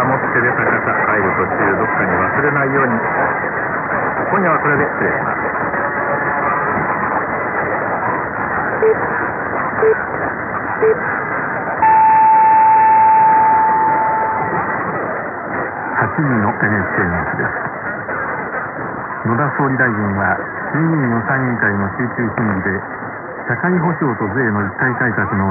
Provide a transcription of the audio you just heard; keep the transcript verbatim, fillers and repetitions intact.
さ持って出た方、帰る途中どっかに忘れないように。今夜はこれで失礼します。 はちじの エヌエスケー ニュースです。野田総理大臣は衆議院予算委員会の集中審議で社会保障と税の一体改革の